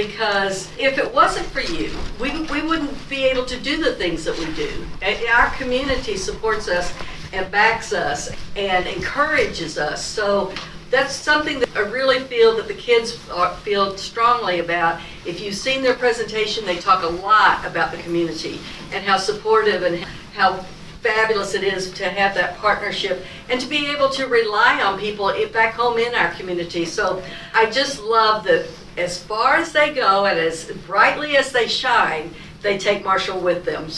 because if it wasn't for you, we wouldn't be able to do the things that we do. And our community supports us and backs us and encourages us. So that's something that I really feel that the kids feel strongly about. If you've seen their presentation, they talk a lot about the community and how supportive and how fabulous it is to have that partnership and to be able to rely on people back home in our community. So I just love that as far as they go and as brightly as they shine, they take Marshall with them.